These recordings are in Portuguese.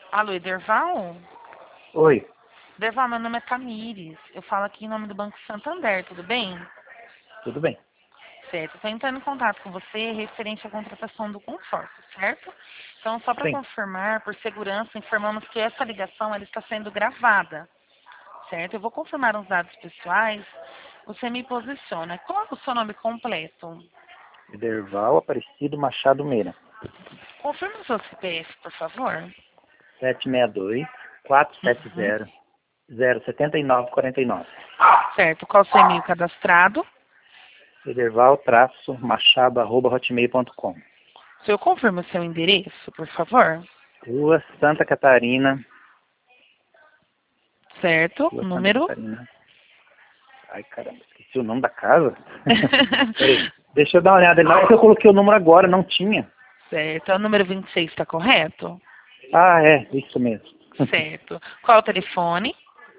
Alô, Ederval? Oi, Ederval, meu nome é Tamires. Eu falo aqui em nome do Banco Santander, tudo bem? tudo bem? Certo. Estou entrando em contato com você referente à contratação do consórcio, certo? Então, só para Sim, confirmar, por segurança, informamos que essa ligação ela está sendo gravada, certo? Eu vou confirmar os dados pessoais. Você me posiciona. Qual é o seu nome completo? Ederval Aparecido Machado Meira, Confirme o seu CPF, por favor. 762 Uhum. 470 07949. Certo. Qual o seu e-mail cadastrado? Ederval-machado@hotmail.com. O senhor confirma o seu endereço, por favor? Rua Santa Catarina. Certo. Rua Santa Número? Catarina. Ai, caramba, esqueci o nome da casa. Peraí, deixa eu dar uma olhada. Não é que eu coloquei o número agora, não tinha. Certo. É o número 26, está correto? Ah, é, isso mesmo. Certo. Qual o telefone?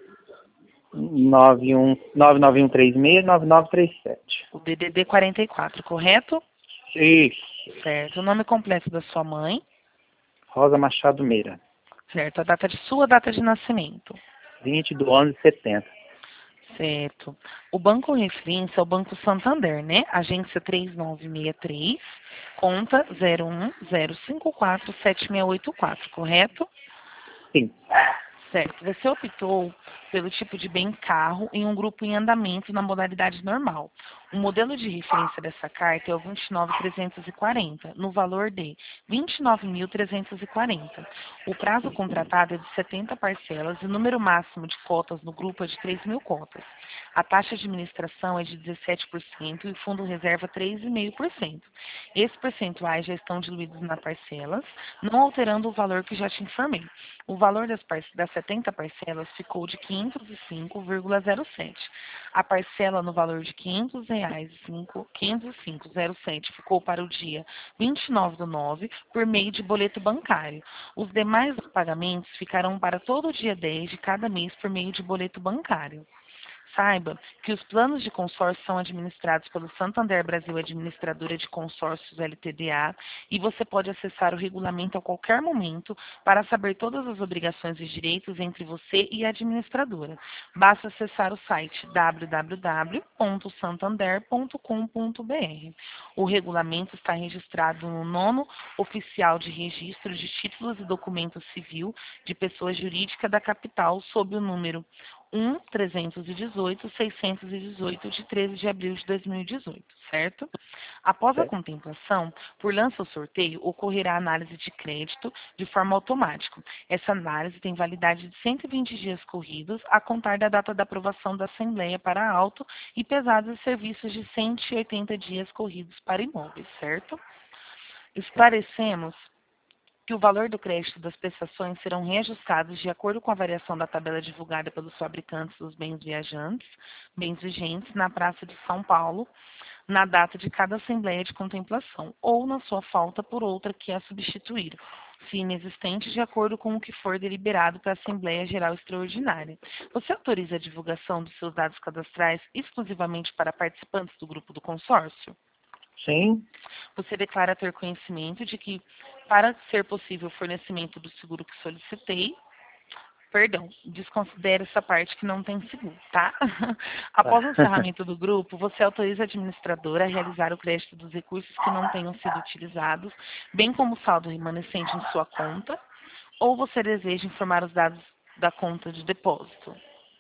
991369937. O DDD 44, correto? Isso. Certo. O nome completo da sua mãe? Rosa Machado Meira. Certo. A data de sua data de nascimento? 20/11/70. Certo. O banco referência é o Banco Santander, né? Agência 3963, conta 0105476684, correto? Sim. Certo. Você optou pelo tipo de bem carro em um grupo em andamento na modalidade normal. O modelo de referência dessa carta é o 29340, no valor de 29.340. O prazo contratado é de 70 parcelas e o número máximo de cotas no grupo é de 3.000 cotas. A taxa de administração é de 17% e o fundo reserva 3,5%. Esses percentuais já estão diluídos nas parcelas, não alterando o valor que já te informei. O valor das 70 parcelas ficou de 505,07. A parcela no valor de R$ 505,07 ficou para o dia 29/9 por meio de boleto bancário. Os demais pagamentos ficarão para todo o dia 10 de cada mês por meio de boleto bancário. Saiba que os planos de consórcio são administrados pelo Santander Brasil Administradora de Consórcios LTDA e você pode acessar o regulamento a qualquer momento para saber todas as obrigações e direitos entre você e a administradora. Basta acessar o site www.santander.com.br. O regulamento está registrado no nono Oficial de Registro de Títulos e Documentos Civil de Pessoa Jurídica da Capital sob o número 1.318.618, de 13 de abril de 2018, certo? Após a Certo. contemplação, por lança ou sorteio, ocorrerá análise de crédito de forma automática. Essa análise tem validade de 120 dias corridos, a contar da data da aprovação da Assembleia para auto e pesados e serviços de 180 dias corridos para imóveis, certo? Certo. Esclarecemos que o valor do crédito das prestações serão reajustados de acordo com a variação da tabela divulgada pelos fabricantes dos bens viajantes, bens vigentes, na Praça de São Paulo, na data de cada assembleia de contemplação, ou na sua falta por outra que a substituir, se inexistente, de acordo com o que for deliberado para a Assembleia Geral Extraordinária. Você autoriza a divulgação dos seus dados cadastrais exclusivamente para participantes do grupo do consórcio? Sim. Você declara ter conhecimento de que, para ser possível o fornecimento do seguro que solicitei, perdão, desconsidere essa parte que não tem seguro, tá? Tá. Após o encerramento do grupo, você autoriza a administradora a realizar o crédito dos recursos que não tenham sido utilizados, bem como o saldo remanescente em sua conta, ou você deseja informar os dados da conta de depósito?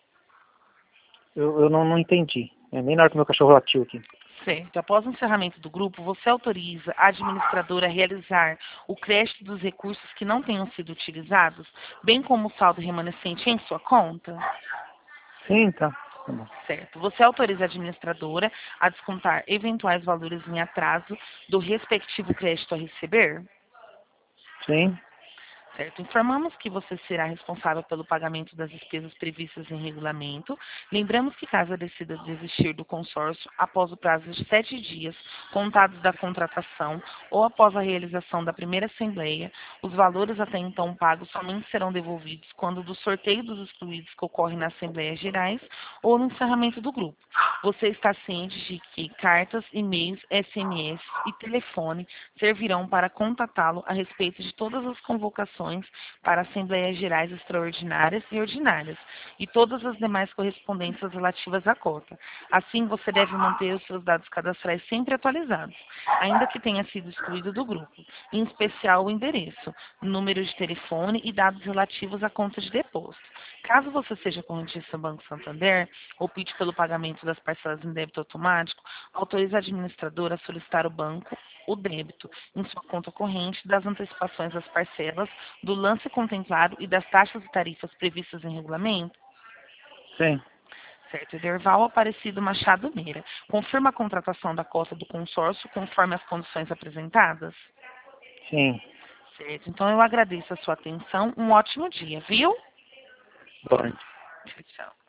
Eu não entendi. É nem na hora que meu cachorro latiu aqui. Certo. Após o encerramento do grupo, você autoriza a administradora a realizar o crédito dos recursos que não tenham sido utilizados, bem como o saldo remanescente em sua conta? Sim, tá. Tá bom. Certo. Você autoriza a administradora a descontar eventuais valores em atraso do respectivo crédito a receber? Sim. Certo. Informamos que você será responsável pelo pagamento das despesas previstas em regulamento. Lembramos que, caso decida desistir do consórcio após o prazo de 7 dias contados da contratação ou após a realização da primeira assembleia, os valores até então pagos somente serão devolvidos quando do sorteio dos excluídos que ocorre nas Assembleias Gerais ou no encerramento do grupo. Você está ciente de que cartas, e-mails, SMS e telefone servirão para contatá-lo a respeito de todas as convocações votações para Assembleias Gerais Extraordinárias e Ordinárias, e todas as demais correspondências relativas à cota. Assim, você deve manter os seus dados cadastrais sempre atualizados, ainda que tenha sido excluído do grupo, em especial o endereço, número de telefone e dados relativos à conta de depósito. Caso você seja correntista do Banco Santander, opte pelo pagamento das parcelas em débito automático, autorize a administradora a solicitar ao banco o débito em sua conta corrente das antecipações das parcelas, do lance contemplado e das taxas e tarifas previstas em regulamento. Sim. Certo, Ederval Aparecido Machado Meira. Confirma a contratação da cota do consórcio conforme as condições apresentadas? Sim. Certo, então eu agradeço a sua atenção. Um ótimo dia, viu? Bom. Tchau, tchau.